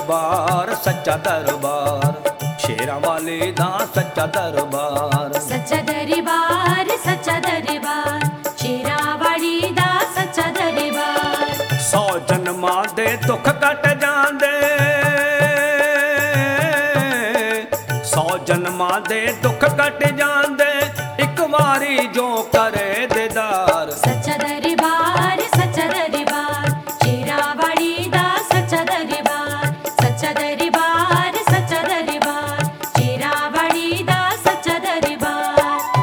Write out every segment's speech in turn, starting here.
ਦਰਬਾਰ ਸੱਚਾ ਦਰਬਾਰ, ਸ਼ੇਰਾਂ ਵਾਲੇ ਦਾ ਸੱਚਾ ਦਰਬਾਰ। ਸੱਚਾ ਦਰਬਾਰ ਸੱਚਾ ਦਰਬਾਰ, ਸ਼ੇਰਾਂ ਵਾਲੀ ਦਾ ਸੱਚਾ ਦਰਬਾਰ। 100 ਜਨਮਾਂ ਦੇ ਦੁੱਖ ਕੱਟ ਜਾਂਦੇ, 100 ਜਨਮਾਂ ਦੇ ਦੁੱਖ ਕੱਟ ਜਾਂਦੇ, ਇੱਕ ਵਾਰੀ ਜੋ ਕਰੇ ਦੀਦਾਰ। ਸੱਚਾ ਦਰਬਾਰ ਸੱਚਾ ਦਰਬਾਰ, ਸ਼ੇਰਾਂ ਵਾਲੀ ਦਾ ਸੱਚਾ ਦਰਬਾਰ। ਸੱਚਾ ਦਰਬਾਰ ਸੱਚਾ ਦਰਬਾਰ, ਸ਼ੇਰਾਂ ਵਾਲੀ ਦਾ ਸੱਚਾ ਦਰਬਾਰ।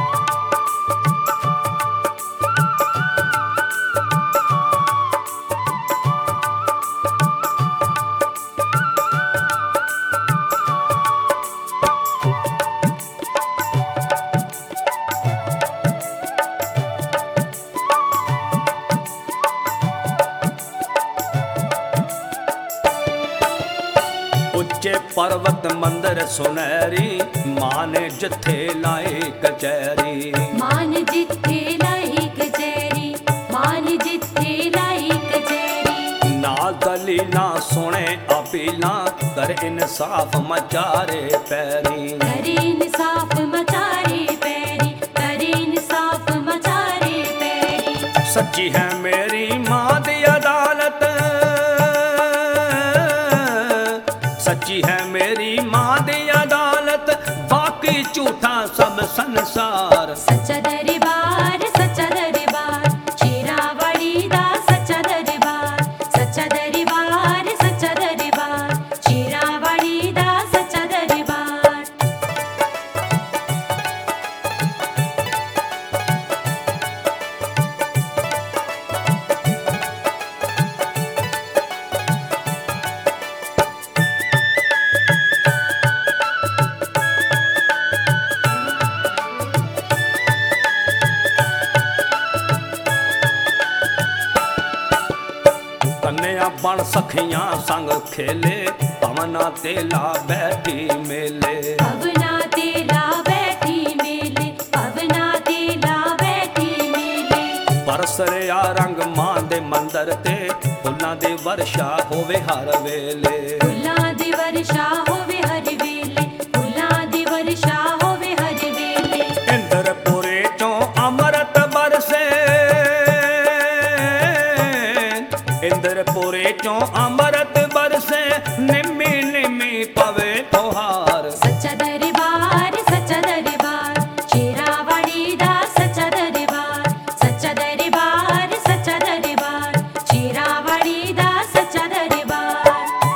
ਉੱਚੇ ਪਰਵਤ ਮੰਦਰ ਸੁਨਹਿਰੀ, ਮਾਂ ਨੇ ਜਿੱਥੇ ਲਾਏ ਕਚਹਿਰੀ। ਮਾਨ ਜਿੱਥੇ ਲਾਈ ਕਚਹਿਰੀ, ਮਾਨ ਜਿੱਥੇ ਲਾਈ ਕਚਹਿਰੀ। ਨਾਲ ਦਲੀਲਾਂ ਸੁਣੇ ਅਪੀਲਾਂ, ਕਰ ਇਨਸਾਫ ਮਚਾਰੇ ਪੈਰੀ। ਕਰ ਇਨਸਾਫ ਮਚਾਰੇ ਪੈਰੀ, ਕਰ ਇਨਸਾਫ ਮਚਾਰੇ ਪੈਰੀ। ਸੱਚੀ ਹੈ ਮੇਰੀ ਮਾਂ ਦੀ ਅਦਾਲਤ, ਸੱਚੀ ਹੈ ਮੇਰੀ ਮਾਂ ਦੀ ਅਦਾਲਤ, ਬਾਕੀ ਝੂਠਾ ਸਭ ਸੰਸਾਰ। ਸੱਚਾ ਦਰਬਾਰ ਸੱਚਾ ਦਰਬਾਰ, ਸ਼ੇਰਾਂ ਵਾਲੀ ਦਾ ਸੱਚਾ ਦਰਬਾਰ। ਸੱਚਾ ਦਰਬਾਰ ਸੱਚਾ ਦਰਬਾਰ, ਸ਼ੇਰਾਂ ਵਾਲੀ ਦਾ ਸੱਚਾ ਦਰਬਾਰ। ਕੰਨਿਆ ਬਣ ਸਖੀਆਂ ਸੰਗ ਖੇਲੇ, ਪਵਨਾ ਤੇ ਲਾ ਬੈਠੀ ਮੇਲੇ। ਪਵਨਾ ਤੇ ਲਾ ਬੈਠੀ ਮੇਲੇ, ਪਵਨਾ ਤੇ ਲਾ ਬੈਠੀ ਮੇਲੇ। ਪਰਸਰਿਆ ਰੰਗ ਮਾਂ ਦੇ ਮੰਦਰ ਤੇ, ਫੁੱਲਾਂ ਦੀ ਵਰਸ਼ਾ ਹੋਵੇ ਹਰ ਵੇਲੇ। ਫੁੱਲਾਂ ਦੀ ਵਰਸ਼ਾ ਹੋਵੇ ਹਰ ਵੇਲੇ, ਫੁੱਲਾਂ ਦੀ ਵਰਸ਼ਾ ਹੋਵੇ ਹਰ ਵੇਲੇ। ਇੰਦਰਪੁਰੇ ਚੋਂ ਅੰਮ੍ਰਿਤ ਬਰਸੇ, ਇੰਦਰਪੁਰੇ ਚੋਂ ਅੰਮ੍ਰਿਤ ਬਰਸੇ, ਨਿੰਮੀ ਨਿੰਮੀ ਪਵੇ ਤੁਹਾਰ। ਸੱਚਾ ਦਰਬਾਰ ਸੱਚਾ ਦਰਬਾਰ, ਸ਼ੇਰਾਂ ਵਾਲੀ ਦਾ ਸੱਚਾ ਦਰਬਾਰ। ਸੱਚਾ ਦਰਬਾਰ ਸੱਚਾ ਦਰਬਾਰ, ਸ਼ੇਰਾਂ ਵਾਲੀ ਦਾ ਸੱਚਾ ਦਰਬਾਰ।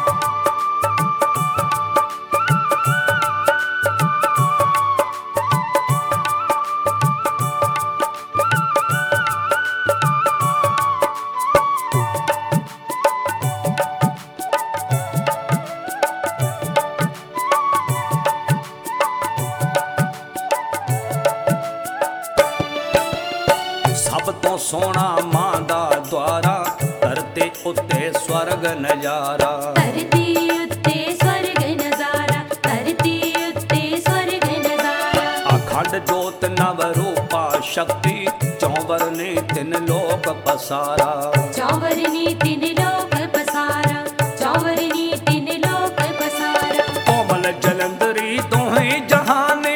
ਸਭ ਤੋਂ ਸੋਹਣਾ ਮਾਂ ਦਾ ਦੁਆਰਾ, ਧਰਤੀ ਉੱਤੇ ਸਵਰਗ ਨਜ਼ਾਰਾ। ਧਰਤੀ ਉੱਤੇ ਸਵਰਗ ਨਜ਼ਾਰਾ, ਧਰਤੀ ਉੱਤੇ ਸਵਰਗ ਨਜ਼ਾਰਾ। ਅਖੰਡ ਜੋਤ ਨਵ ਰੂਪਾ ਸ਼ਕਤੀ, ਚੌਵਰ ਨੇ ਤਿੰਨ ਲੋਕ ਪਸਾਰਾ। ਚੌਵਰ ਨੀ ਤਿੰਨ ਲੋਕ ਪਸਾਰਾ, ਚੌਵਰ ਨੀ ਤਿੰਨ ਲੋਕ ਪਸਾਰਾ। ਕੋਮਲ ਜਲੰਧਰੀ ਦੋਹੇ ਜਹਾਨੇ,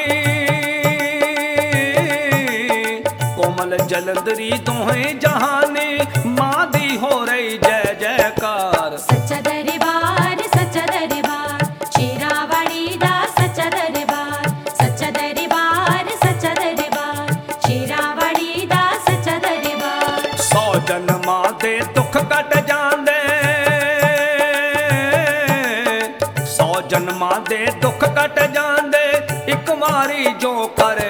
ਕੋਮਲ ਜਲੰਧਰੀ ਦੋਹੇ ਜਹਾਨੇ, ਮਾਂ ਦੀ ਹੋ ਰਹੀ ਜੈ ਜੈਕਾਰ। ਸੱਚਾ ਦਰਬਾਰ ਸੱਚਾ ਦਰਬਾਰ, ਸ਼ੇਰਾਂ ਵਾਲੀ ਦਾ ਸੱਚਾ ਦਰਬਾਰ। ਸੱਚਾ ਦਰਬਾਰ ਸੱਚਾ ਦਰਬਾਰ, ਸ਼ੇਰਾਂ ਵਾਲੀ ਦਾ ਸੱਚਾ ਦਰਬਾਰ। 100 ਜਨਮਾਂ ਦੇ ਦੁੱਖ ਕੱਟ ਜਾਂਦੇ, 100 ਜਨਮਾਂ ਦੇ ਦੁੱਖ ਕੱਟ ਜਾਂਦੇ, ਇੱਕ ਵਾਰੀ ਜੋ ਕਰ